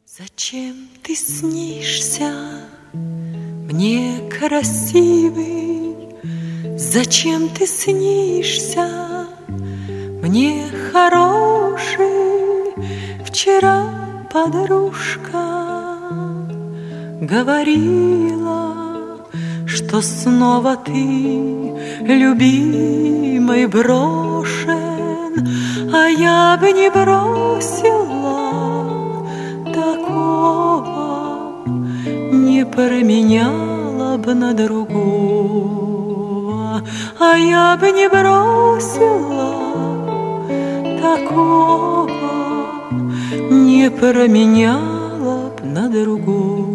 Зачем ты снишься мне, красивый? Зачем ты снишься мне, хороший? Вчера подружка говорила, что снова ты, любимый, брошен, а я бы не бросила такого, не променяла бы на другого, а я бы не бросила такого, не променяла б на другого.